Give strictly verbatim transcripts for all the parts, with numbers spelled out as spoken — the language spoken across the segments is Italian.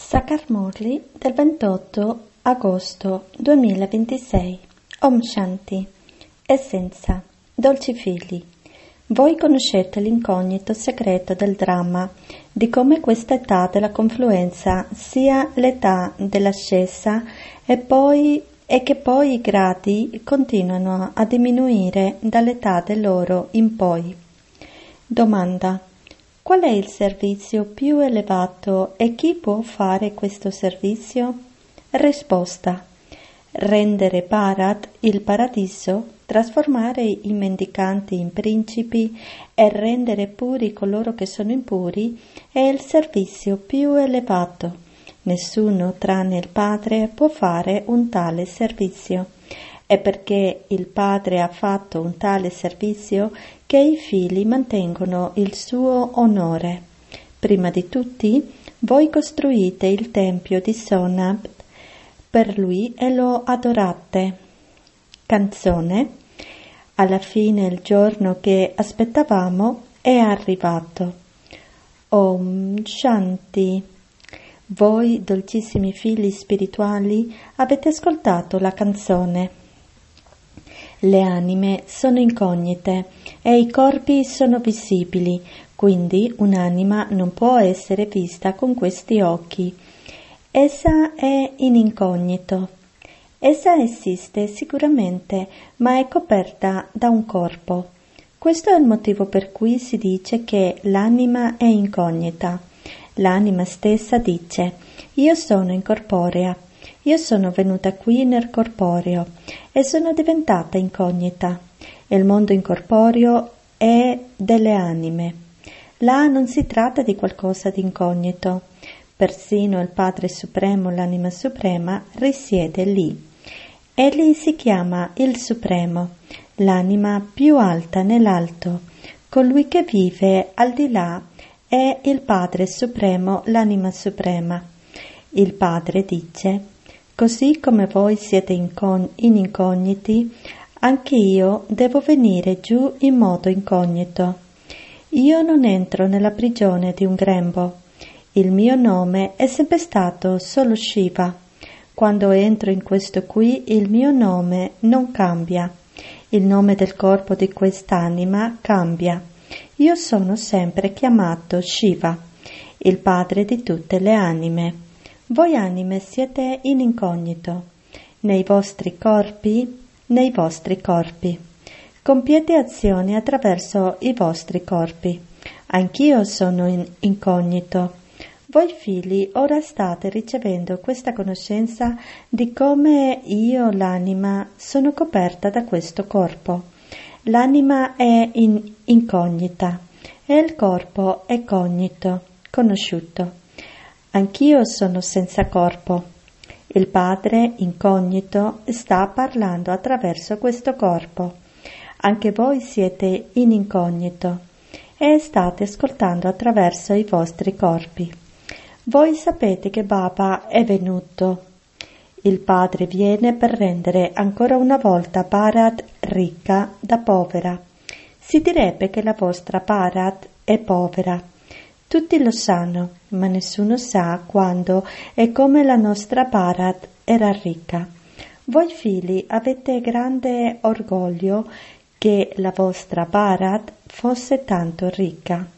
Sakar Murli del ventotto agosto duemilaventisei. Om Shanti. Essenza. Dolci figli. Voi conoscete l'incognito segreto del dramma, di come questa età della confluenza sia l'età dell'ascesa e, poi, e che poi i gradi continuano a diminuire dall'età dell'oro in poi. Domanda. Qual è il servizio più elevato e chi può fare questo servizio? Risposta. Rendere Bharat, il paradiso, trasformare i mendicanti in principi e rendere puri coloro che sono impuri è il servizio più elevato. Nessuno tranne il Padre può fare un tale servizio. È perché il Padre ha fatto un tale servizio che i figli mantengono il suo onore. Prima di tutti, voi costruite il tempio di Sonab per lui e lo adorate. Canzone. Alla fine il giorno che aspettavamo è arrivato. Om Shanti. Voi, dolcissimi figli spirituali, avete ascoltato la canzone. Le anime sono incognite e i corpi sono visibili, quindi un'anima non può essere vista con questi occhi. Essa è in incognito. Essa esiste sicuramente, ma è coperta da un corpo. Questo è il motivo per cui si dice che l'anima è incognita. L'anima stessa dice: io sono incorporea. Io sono venuta qui nel corporeo e sono diventata incognita. Il mondo incorporeo è delle anime. Là non si tratta di qualcosa di incognito. Persino il Padre Supremo, l'anima suprema, risiede lì. Egli si chiama il Supremo, l'anima più alta nell'alto. Colui che vive al di là è il Padre Supremo, l'anima suprema. Il Padre dice: così come voi siete incon- in incogniti, anche io devo venire giù in modo incognito. Io non entro nella prigione di un grembo. Il mio nome è sempre stato solo Shiva. Quando entro in questo qui, il mio nome non cambia. Il nome del corpo di quest'anima cambia. Io sono sempre chiamato Shiva, il padre di tutte le anime. Voi anime siete in incognito, nei vostri corpi, nei vostri corpi. Compiete azioni attraverso i vostri corpi. Anch'io sono in incognito. Voi figli ora state ricevendo questa conoscenza di come io, l'anima, sono coperta da questo corpo. L'anima è in incognita e il corpo è cognito, conosciuto. Anch'io sono senza corpo. Il Padre, incognito, sta parlando attraverso questo corpo. Anche voi siete in incognito e state ascoltando attraverso i vostri corpi. Voi sapete che Baba è venuto. Il Padre viene per rendere ancora una volta Bharat ricca da povera. Si direbbe che la vostra Bharat è povera. Tutti lo sanno, ma nessuno sa quando e come la nostra Bharat era ricca. Voi figli avete grande orgoglio che la vostra Bharat fosse tanto ricca.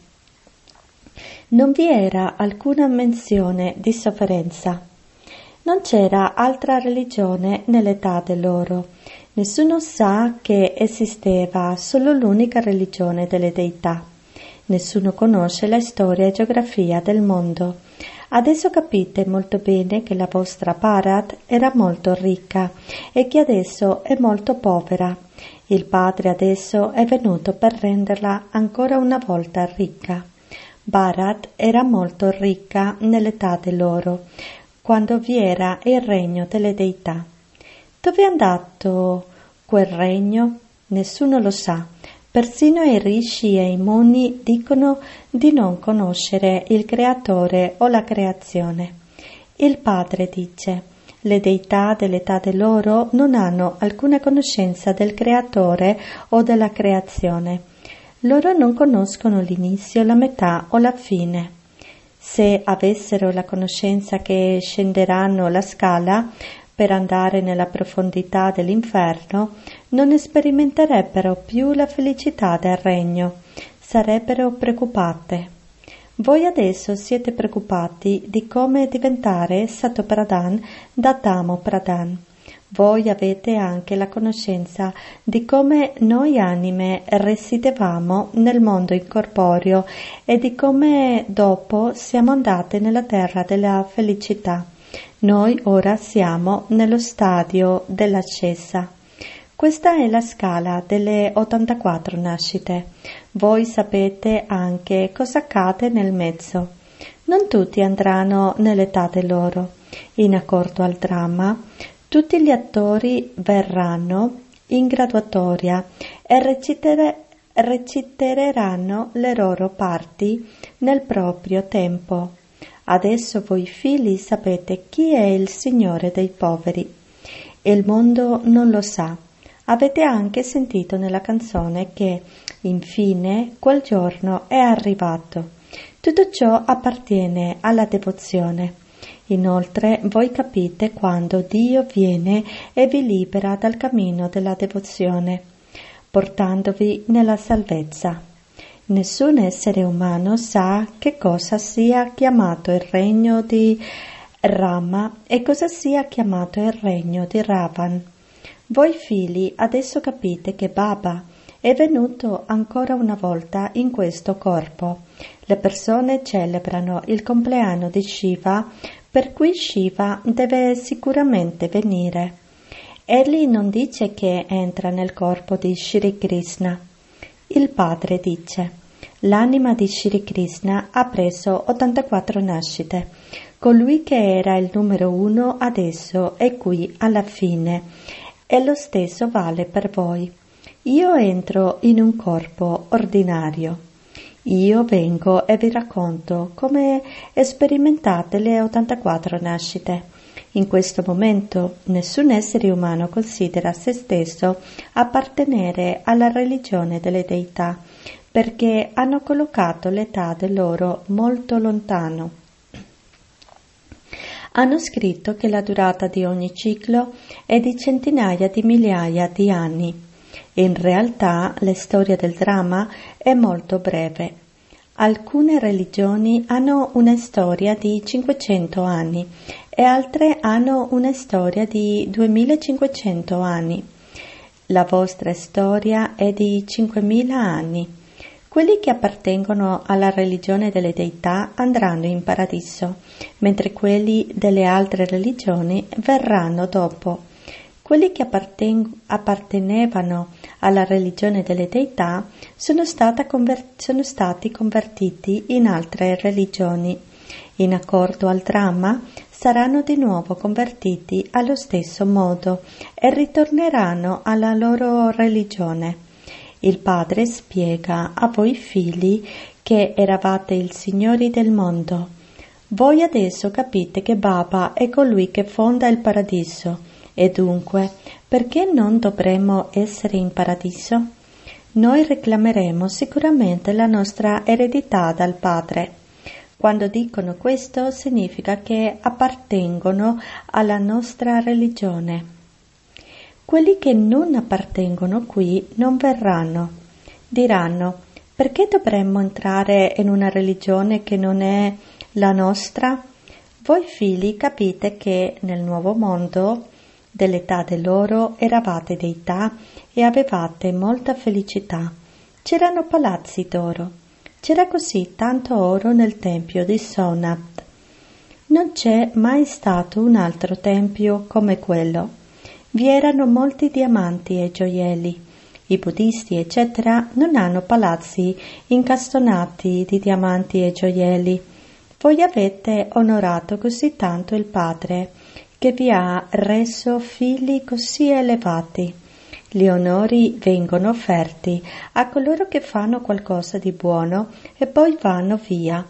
Non vi era alcuna menzione di sofferenza. Non c'era altra religione nell'età dell'oro. Nessuno sa che esisteva solo l'unica religione delle deità. Nessuno conosce la storia e geografia del mondo. Adesso capite molto bene che la vostra Bharat era molto ricca e che adesso è molto povera. Il Padre adesso è venuto per renderla ancora una volta ricca. Bharat era molto ricca nell'età dell'oro, quando vi era il regno delle deità. Dove è andato quel regno? Nessuno lo sa. Persino i rishi e i muni dicono di non conoscere il creatore o la creazione. Il Padre dice: le deità dell'età dell'oro non hanno alcuna conoscenza del creatore o della creazione. Loro non conoscono l'inizio, la metà o la fine. Se avessero la conoscenza che scenderanno la scala per andare nella profondità dell'inferno, non sperimenterebbero più la felicità del regno, sarebbero preoccupate. Voi adesso siete preoccupati di come diventare Sato Pradhan da Tamo Pradhan. Voi avete anche la conoscenza di come noi anime risiedevamo nel mondo incorporeo e di come dopo siamo andate nella terra della felicità. Noi ora siamo nello stadio dell'ascesa. Questa è la scala delle ottantaquattro nascite. Voi sapete anche cosa accade nel mezzo. Non tutti andranno nell'età dell'oro. In accordo al dramma, tutti gli attori verranno in graduatoria e recitere, reciteranno le loro parti nel proprio tempo. Adesso voi figli sapete chi è il Signore dei poveri. Il mondo non lo sa. Avete anche sentito nella canzone che, infine, quel giorno è arrivato. Tutto ciò appartiene alla devozione. Inoltre, voi capite quando Dio viene e vi libera dal cammino della devozione, portandovi nella salvezza. Nessun essere umano sa che cosa sia chiamato il regno di Rama e cosa sia chiamato il regno di Ravan. Voi figli adesso capite che Baba è venuto ancora una volta in questo corpo. Le persone celebrano il compleanno di Shiva, per cui Shiva deve sicuramente venire. Egli non dice che entra nel corpo di Shri Krishna. Il padre dice: l'anima di Shri Krishna ha preso ottantaquattro nascite. Colui che era il numero uno adesso è qui alla fine, e lo stesso vale per voi. Io entro in un corpo ordinario. Io vengo e vi racconto come sperimentate le ottantaquattro nascite. In questo momento nessun essere umano considera se stesso appartenere alla religione delle deità, perché hanno collocato l'età del loro molto lontano. Hanno scritto che la durata di ogni ciclo è di centinaia di migliaia di anni. In realtà la storia del dramma è molto breve. Alcune religioni hanno una storia di cinquecento anni e altre hanno una storia di duemilacinquecento anni. La vostra storia è di cinquemila anni. Quelli che appartengono alla religione delle deità andranno in paradiso, mentre quelli delle altre religioni verranno dopo. Quelli che apparten- appartenevano alla religione delle deità sono, stata conver- sono stati convertiti in altre religioni. In accordo al dramma, saranno di nuovo convertiti allo stesso modo e ritorneranno alla loro religione. Il padre spiega a voi figli che eravate i signori del mondo. Voi adesso capite che Baba è colui che fonda il paradiso. E dunque, perché non dovremmo essere in paradiso? Noi reclameremo sicuramente la nostra eredità dal Padre. Quando dicono questo, significa che appartengono alla nostra religione. Quelli che non appartengono qui non verranno. Diranno: perché dovremmo entrare in una religione che non è la nostra? Voi figli capite che nel nuovo mondo dell'età dell'oro eravate deità e avevate molta felicità. C'erano palazzi d'oro. C'era così tanto oro nel tempio di Sonat. Non c'è mai stato un altro tempio come quello. Vi erano molti diamanti e gioielli. I buddisti, eccetera, non hanno palazzi incastonati di diamanti e gioielli. Voi avete onorato così tanto il Padre che vi ha reso figli così elevati. Gli onori vengono offerti a coloro che fanno qualcosa di buono e poi vanno via.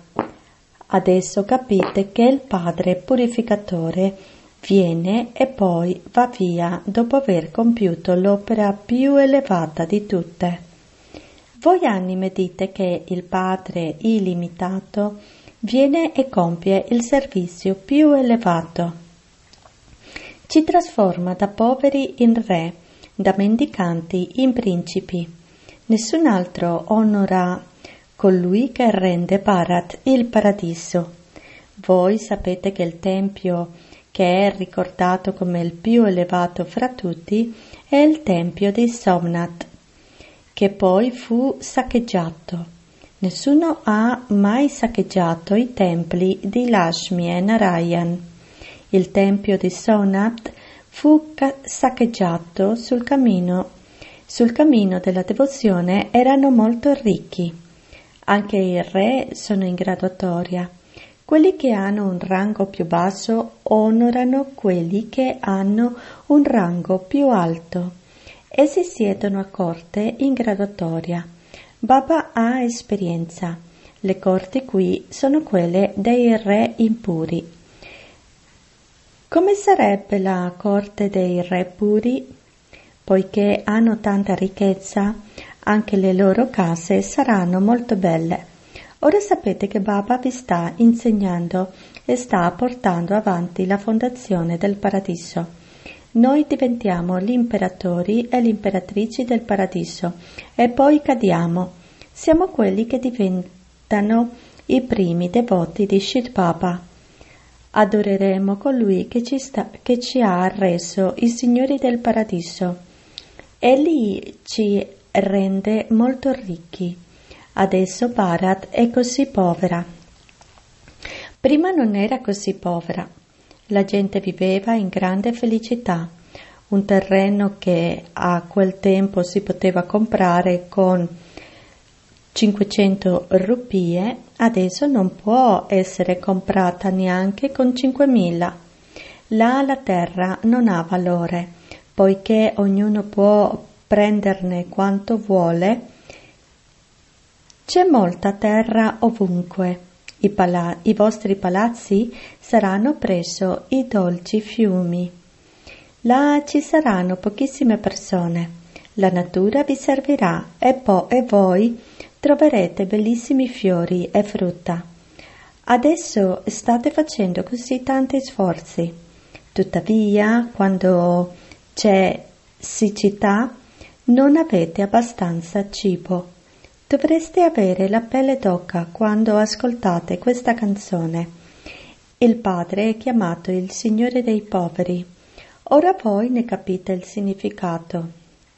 Adesso capite che il Padre purificatore viene e poi va via dopo aver compiuto l'opera più elevata di tutte. Voi anime dite che il Padre illimitato viene e compie il servizio più elevato. Ci trasforma da poveri in re, da mendicanti in principi. Nessun altro onora colui che rende Bharat il paradiso. Voi sapete che il tempio che è ricordato come il più elevato fra tutti è il tempio di Somnath, che poi fu saccheggiato. Nessuno ha mai saccheggiato i templi di Lakshmi e Narayan. Il tempio di Somnath fu ca- saccheggiato sul cammino. Sul cammino della devozione erano molto ricchi. Anche i re sono in graduatoria. Quelli che hanno un rango più basso onorano quelli che hanno un rango più alto. Essi siedono a corte in graduatoria. Baba ha esperienza. Le corti qui sono quelle dei re impuri. Come sarebbe la corte dei re puri? Poiché hanno tanta ricchezza, anche le loro case saranno molto belle. Ora sapete che Baba vi sta insegnando e sta portando avanti la fondazione del paradiso. Noi diventiamo gli imperatori e le imperatrici del paradiso e poi cadiamo. Siamo quelli che diventano i primi devoti di Shri Baba. Adoreremo colui che ci, sta, che ci ha reso i signori del paradiso. Egli ci rende molto ricchi. Adesso Bharat è così povera. Prima non era così povera. La gente viveva in grande felicità. Un terreno che a quel tempo si poteva comprare con cinquecento rupie, adesso non può essere comprata neanche con cinquemila. Là la terra non ha valore, poiché ognuno può prenderne quanto vuole. C'è molta terra ovunque. I, pala- I vostri palazzi saranno presso i dolci fiumi. Là ci saranno pochissime persone. La natura vi servirà e, po- e voi troverete bellissimi fiori e frutta. Adesso state facendo così tanti sforzi. Tuttavia, quando c'è siccità, non avete abbastanza cibo. Dovreste avere la pelle d'oca quando ascoltate questa canzone. Il Padre è chiamato il Signore dei poveri. Ora voi ne capite il significato.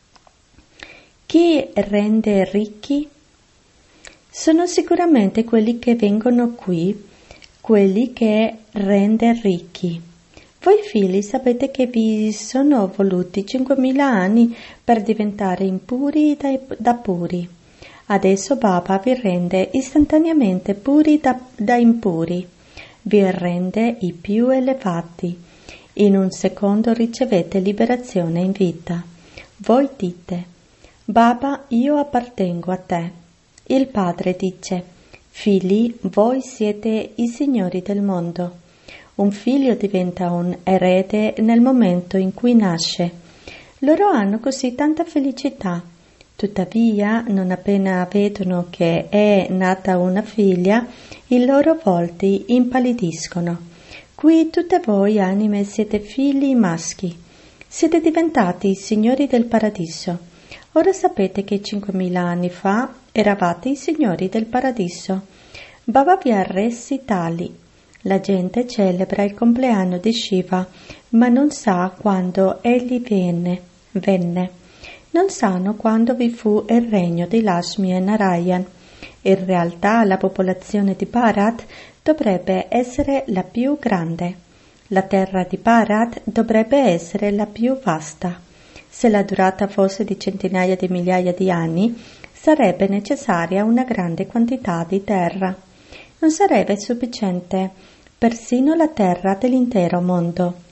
Chi rende ricchi? Sono sicuramente quelli che vengono qui, quelli che rende ricchi. Voi figli sapete che vi sono voluti cinquemila anni per diventare impuri da, da puri. Adesso Baba vi rende istantaneamente puri da, da impuri, vi rende i più elevati. In un secondo ricevete liberazione in vita. Voi dite, Baba, io appartengo a te. Il Padre dice, figli, voi siete i signori del mondo. Un figlio diventa un erede nel momento in cui nasce. Loro hanno così tanta felicità. Tuttavia, non appena vedono che è nata una figlia, i loro volti impallidiscono. Qui tutte voi anime siete figli maschi. Siete diventati i signori del paradiso. Ora sapete che cinquemila anni fa eravate i signori del paradiso. Baba vi ha resi tali. La gente celebra il compleanno di Shiva, ma non sa quando egli venne. venne. Non sanno quando vi fu il regno di Lakshmi e Narayan. In realtà la popolazione di Bharat dovrebbe essere la più grande. La terra di Bharat dovrebbe essere la più vasta. Se la durata fosse di centinaia di migliaia di anni, sarebbe necessaria una grande quantità di terra. Non sarebbe sufficiente persino la terra dell'intero mondo.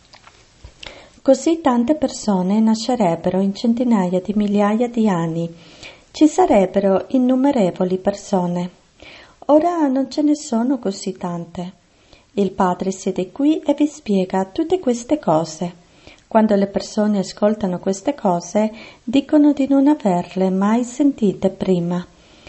Così tante persone nascerebbero in centinaia di migliaia di anni. Ci sarebbero innumerevoli persone. Ora non ce ne sono così tante. Il Padre siede qui e vi spiega tutte queste cose. Quando le persone ascoltano queste cose, dicono di non averle mai sentite prima.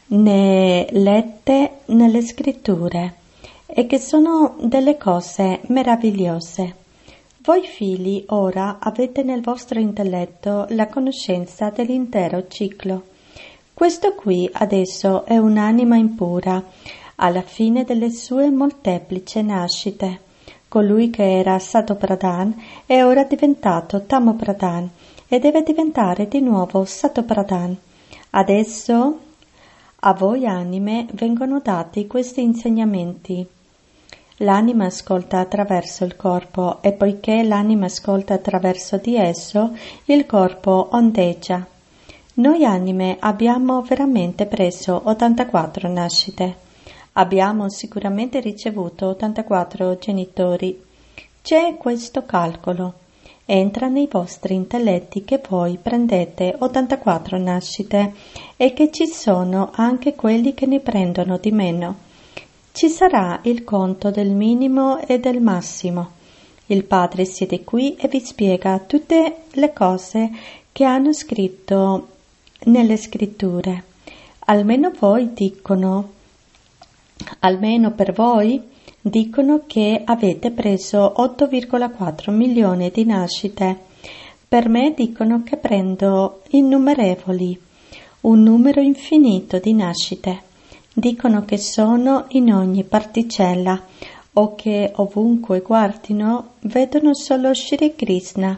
né lette nelle scritture, e che sono delle cose meravigliose. Voi figli ora avete nel vostro intelletto la conoscenza dell'intero ciclo. Questo qui adesso è un'anima impura, alla fine delle sue molteplici nascite. Colui che era Satopradhan è ora diventato Tamopradhan e deve diventare di nuovo Satopradhan. Adesso a voi anime vengono dati questi insegnamenti. L'anima ascolta attraverso il corpo e poiché l'anima ascolta attraverso di esso, il corpo ondeggia. Noi anime abbiamo veramente preso ottantaquattro nascite. Abbiamo sicuramente ricevuto ottantaquattro genitori. C'è questo calcolo. Entra nei vostri intelletti che voi prendete ottantaquattro nascite e che ci sono anche quelli che ne prendono di meno. Ci sarà il conto del minimo e del massimo. Il Padre siede qui e vi spiega tutte le cose che hanno scritto nelle scritture. Almeno voi dicono, almeno per voi, dicono che avete preso otto virgola quattro milioni di nascite. Per me dicono che prendo innumerevoli, un numero infinito di nascite. Dicono che sono in ogni particella o che ovunque guardino vedono solo Shri Krishna.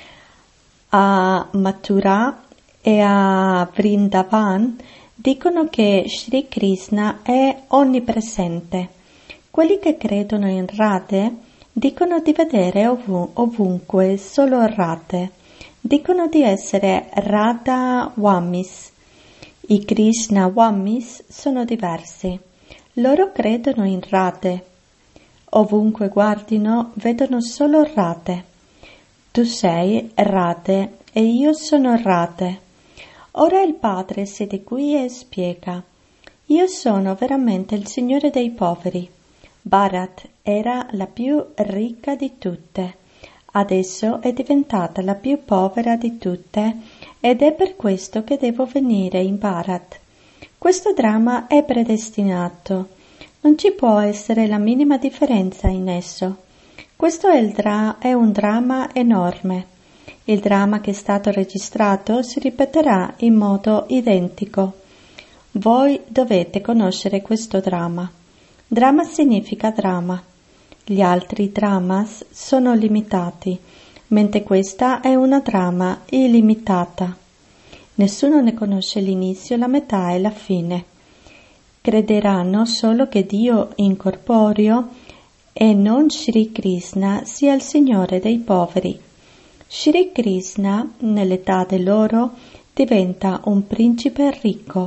A Mathura e a Vrindavan dicono che Shri Krishna è onnipresente. Quelli che credono in Radhe dicono di vedere ovun- ovunque solo Radhe. Dicono di essere Radha Wamis. I Krishna Wamis sono diversi. Loro credono in Radhe. Ovunque guardino vedono solo Radhe. Tu sei Radhe e io sono Radhe. Ora il Padre siede qui e spiega. Io sono veramente il Signore dei poveri. Bharat era la più ricca di tutte. Adesso è diventata la più povera di tutte ed è per questo che devo venire in Bharat. Questo dramma è predestinato. Non ci può essere la minima differenza in esso. Questo è, il dra- è un dramma enorme. Il dramma che è stato registrato si ripeterà in modo identico. Voi dovete conoscere questo dramma. Dramma significa dramma. Gli altri dramas sono limitati, mentre questa è una trama illimitata. Nessuno ne conosce l'inizio, la metà e la fine. Crederanno solo che Dio incorporeo e non Shri Krishna sia il Signore dei poveri. Shri Krishna, nell'età dell'oro, diventa un principe ricco.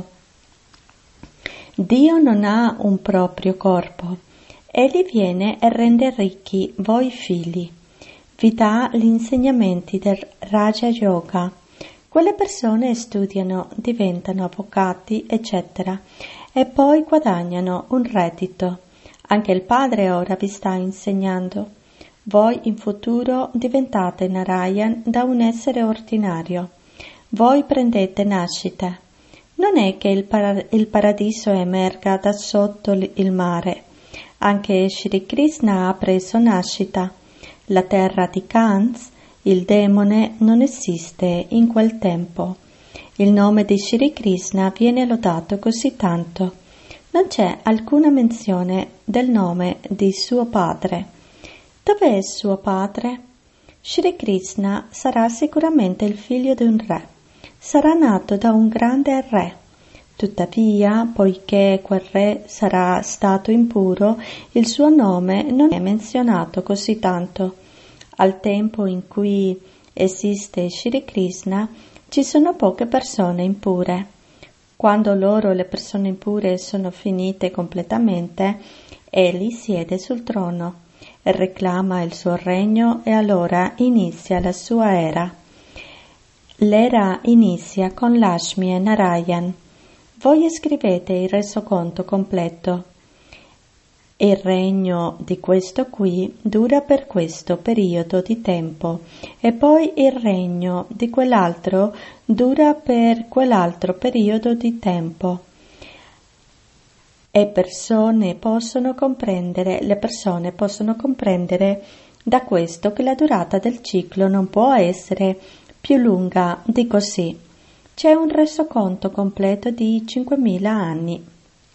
Dio non ha un proprio corpo. Egli viene e rende ricchi voi figli. Vi dà gli insegnamenti del Raja Yoga. Quelle persone studiano, diventano avvocati, eccetera, e poi guadagnano un reddito. Anche il Padre ora vi sta insegnando. Voi in futuro diventate Narayan da un essere ordinario. Voi prendete nascita. Non è che il, para- il paradiso emerga da sotto il mare. Anche Shri Krishna ha preso nascita. La terra di Kans, il demone, non esiste in quel tempo. Il nome di Shri Krishna viene lodato così tanto. Non c'è alcuna menzione del nome di suo padre. Dov'è suo padre? Shri Krishna sarà sicuramente il figlio di un re. Sarà nato da un grande re. Tuttavia, poiché quel re sarà stato impuro, il suo nome non è menzionato così tanto. Al tempo in cui esiste Shri Krishna, ci sono poche persone impure. Quando loro, le persone impure, sono finite completamente, egli siede sul trono, reclama il suo regno e allora inizia la sua era. L'era inizia con Lakshmi e Narayan. Voi scrivete il resoconto completo. Il regno di questo qui dura per questo periodo di tempo e poi il regno di quell'altro dura per quell'altro periodo di tempo. e persone possono comprendere, le persone possono comprendere da questo che la durata del ciclo non può essere più lunga di così. C'è un resoconto completo di cinquemila anni.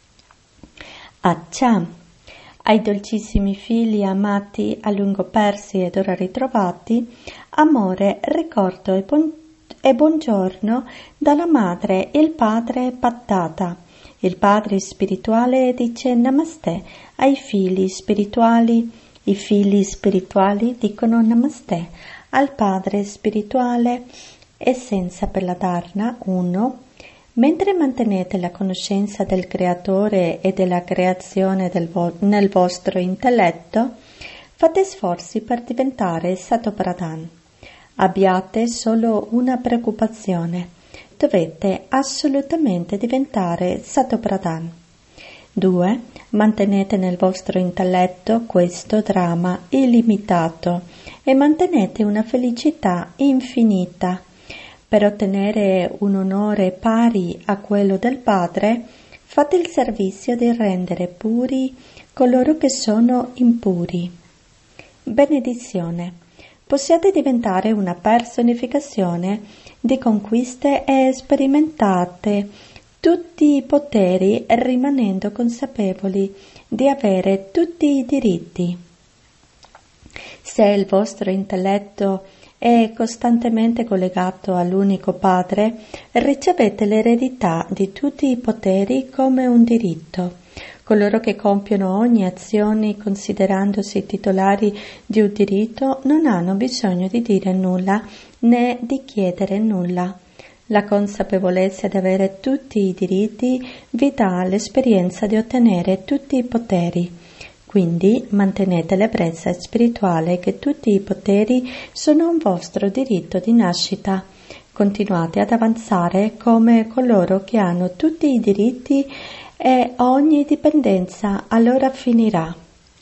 Accia, ai dolcissimi figli amati, a lungo persi ed ora ritrovati, amore, ricordo e, buon, e buongiorno dalla madre e il padre Pattata. Il padre spirituale dice Namaste ai figli spirituali, i figli spirituali dicono Namaste al padre spirituale. Essenza per la Dharna uno. Mentre mantenete la conoscenza del creatore e della creazione del vo- nel vostro intelletto, fate sforzi per diventare Satopradhan. Abbiate solo una preoccupazione: dovete assolutamente diventare Satopradhan. due. Mantenete nel vostro intelletto questo dramma illimitato e mantenete una felicità infinita. Per ottenere un onore pari a quello del Padre, fate il servizio di rendere puri coloro che sono impuri. Benedizione. Possiate diventare una personificazione di conquiste e sperimentate tutti i poteri rimanendo consapevoli di avere tutti i diritti. Se il vostro intelletto è costantemente collegato all'unico Padre, ricevete l'eredità di tutti i poteri come un diritto. Coloro che compiono ogni azione considerandosi titolari di un diritto non hanno bisogno di dire nulla né di chiedere nulla. La consapevolezza di avere tutti i diritti vi dà l'esperienza di ottenere tutti i poteri. Quindi mantenete l'ebbrezza spirituale che tutti i poteri sono un vostro diritto di nascita. Continuate ad avanzare come coloro che hanno tutti i diritti e ogni dipendenza allora finirà.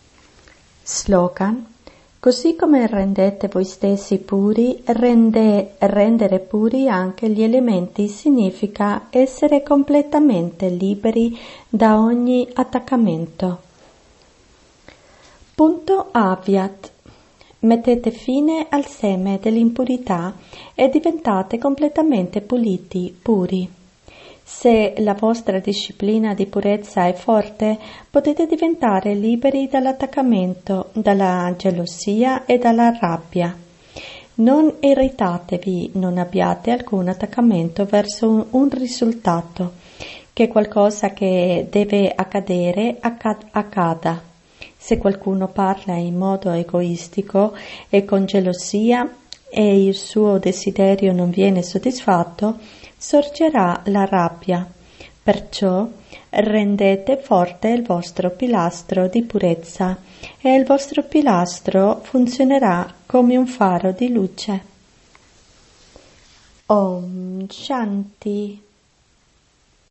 Slogan. Così come rendete voi stessi puri, rende, rendere puri anche gli elementi significa essere completamente liberi da ogni attaccamento. Punto Avyat. Mettete fine al seme dell'impurità e diventate completamente puliti, puri. Se la vostra disciplina di purezza è forte, potete diventare liberi dall'attaccamento, dalla gelosia e dalla rabbia. Non irritatevi, non abbiate alcun attaccamento verso un, un risultato, che qualcosa che deve accadere accad- accada. Se qualcuno parla in modo egoistico e con gelosia e il suo desiderio non viene soddisfatto, sorgerà la rabbia. Perciò rendete forte il vostro pilastro di purezza e il vostro pilastro funzionerà come un faro di luce. Om Shanti.